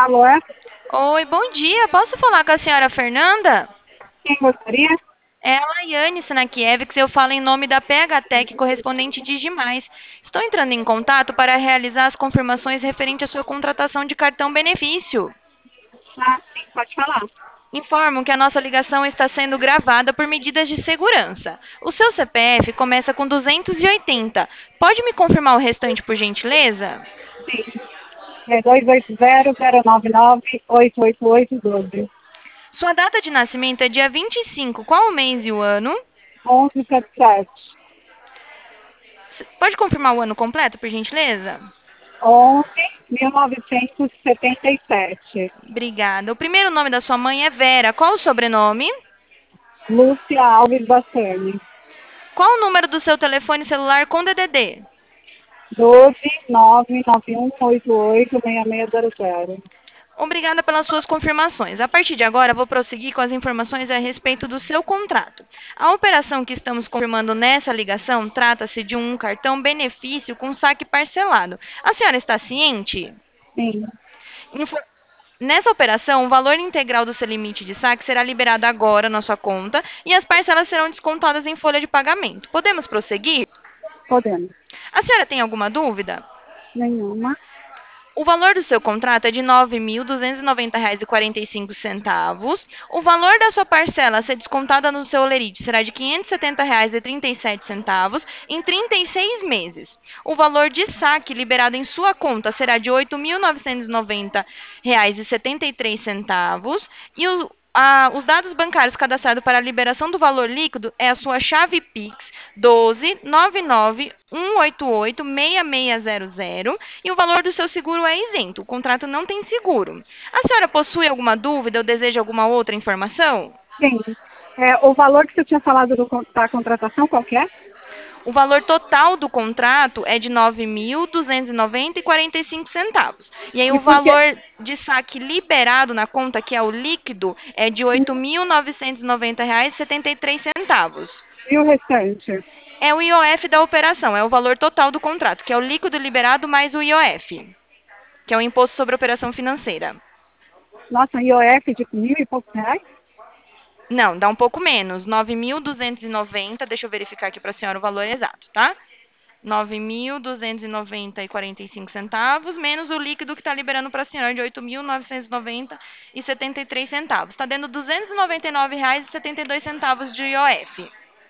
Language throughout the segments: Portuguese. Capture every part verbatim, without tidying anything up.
Alô, é? Oi, bom dia. Posso falar com a senhora Fernanda? Quem gostaria? É a Laiane Sinakiewicz, eu falo em nome da P H Tech, correspondente Digimais. Estou entrando em contato para realizar as confirmações referente à sua contratação de cartão benefício. Ah, sim, pode falar. Informam que a nossa ligação está sendo gravada por medidas de segurança. O seu C P F começa com duzentos e oitenta. Pode me confirmar o restante, por gentileza? Sim. É dois oito zero, zero nove nove, oito oito oito, doze. Sua data de nascimento é dia vinte e cinco. Qual o mês e o ano? onze setenta e sete. S- Pode confirmar o ano completo, por gentileza? onze mil novecentos e setenta e sete. Obrigada. O primeiro nome da sua mãe é Vera. Qual o sobrenome? Lúcia Alves Bassani. Qual o número do seu telefone celular com D D D? doze nove nove um oito oito seis seis zero zero. Obrigada pelas suas confirmações. A partir de agora, vou prosseguir com as informações a respeito do seu contrato. A operação que estamos confirmando nessa ligação trata-se de um cartão benefício com saque parcelado. A senhora está ciente? Sim, Info- Nessa operação, o valor integral do seu limite de saque será liberado agora na sua conta e as parcelas serão descontadas em folha de pagamento. Podemos prosseguir? podemos. A senhora tem alguma dúvida? Nenhuma. O valor do seu contrato é de nove mil duzentos e noventa reais e quarenta e cinco centavos. O valor da sua parcela a ser descontada no seu Olerite será de quinhentos e setenta reais e trinta e sete centavos em trinta e seis meses. O valor de saque liberado em sua conta será de oito mil novecentos e noventa reais e setenta e três centavos e o a- os dados bancários cadastrados para a liberação do valor líquido é a sua chave Pix doze nove nove um oito oito seis seis zero zero e o valor do seu seguro é isento. O contrato não tem seguro. A senhora possui alguma dúvida ou deseja alguma outra informação? Sim. É, o valor que você tinha falado do, con- da contratação, qual que é? O valor total do contrato é de nove mil duzentos e noventa reais e quarenta e cinco centavos. E aí E o por que... valor de saque liberado na conta, que é o líquido, é de oito mil novecentos e noventa reais e setenta e três centavos. E o restante? É o I O F da operação, é o valor total do contrato, que é o líquido liberado mais o I O F, que é o Imposto sobre Operação Financeira. Nossa, I O F de mil e poucos reais? Não, dá um pouco menos, nove mil duzentos e noventa, deixa eu verificar aqui para a senhora o valor exato, tá? nove mil duzentos e noventa reais e quarenta e cinco centavos, menos o líquido que está liberando para a senhora de oito mil novecentos e noventa reais e setenta e três centavos. Está dando duzentos e noventa e nove reais e setenta e dois centavos de I O F.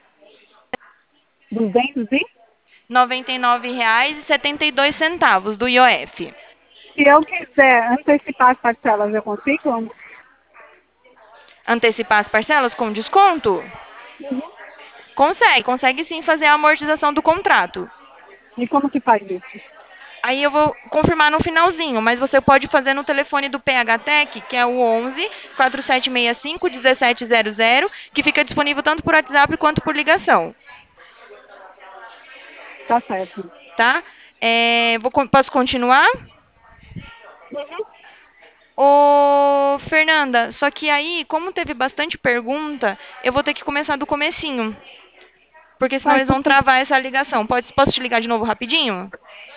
duzentos e? noventa e nove reais e setenta e dois centavos do I O F. Se eu quiser antecipar as parcelas, eu consigo? Antecipar as parcelas com desconto? Uhum. Consegue, consegue sim fazer a amortização do contrato. E como que faz isso? Aí eu vou confirmar no finalzinho, mas você pode fazer no telefone do P H Tech, que é o onze quatro sete seis cinco um sete zero zero, que fica disponível tanto por WhatsApp quanto por ligação, Tá certo. tá? É, vou, posso continuar? Uhum. Ô, Fernanda, só que aí, como teve bastante pergunta, eu vou ter que começar do comecinho, porque senão Vai, eles vão tudo. travar essa ligação. Pode, posso te ligar de novo rapidinho?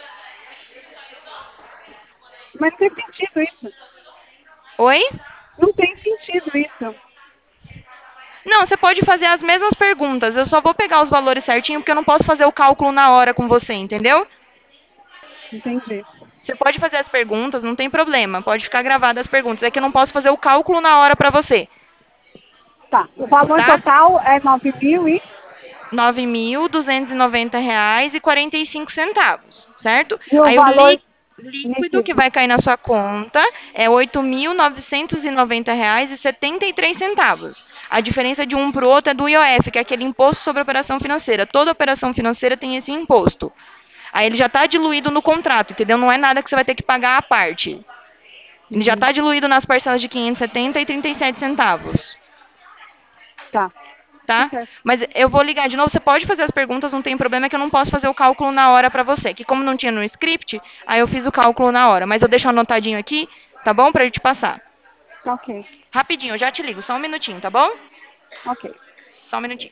Mas não tem sentido isso. Oi? Não tem sentido isso. Não, você pode fazer as mesmas perguntas. Eu só vou pegar os valores certinho porque eu não posso fazer o cálculo na hora com você, entendeu? Entendi. Você pode fazer as perguntas, não tem problema. Pode ficar gravada as perguntas. É que eu não posso fazer o cálculo na hora para você, Tá. O valor tá? total é nove mil e... nove mil duzentos e noventa reais e quarenta e cinco centavos, certo? E o Aí o valor lí- líquido que líquido? vai cair na sua conta é oito mil novecentos e noventa reais e setenta e três centavos. A diferença de um para o outro é do I O F, que é aquele imposto sobre operação financeira. Toda operação financeira tem esse imposto. Aí ele já está diluído no contrato, entendeu? Não é nada que você vai ter que pagar à parte. Ele já Hum, está diluído nas parcelas de quinhentos e setenta e trinta e sete centavos, tá. Tá tá? certo. Mas eu vou ligar de novo. Você pode fazer as perguntas, não tem problema, é que eu não posso fazer o cálculo na hora para você. Que como não tinha no script, aí eu fiz o cálculo na hora. Mas eu deixo anotadinho aqui, tá bom? Para eu te passar. Ok. Rapidinho, eu já te ligo, só um minutinho, tá bom? Ok. Só um minutinho.